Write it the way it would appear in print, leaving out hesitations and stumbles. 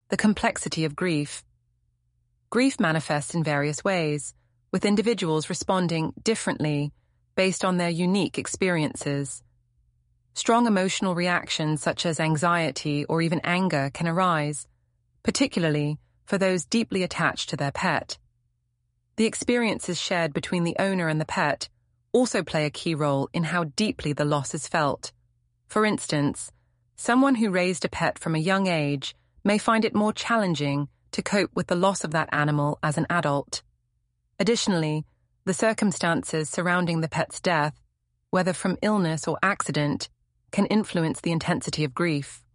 The complexity of grief. Grief manifests in various ways, with individuals responding differently based on their unique experiences. Strong emotional reactions such as anxiety or even anger can arise, particularly for those deeply attached to their pet. The experiences shared between the owner and the pet also play a key role in how deeply the loss is felt. For instance, someone who raised a pet from a young age may find it more challenging to cope with the loss of that animal as an adult. Additionally, the circumstances surrounding the pet's death, whether from illness or accident, can influence the intensity of grief.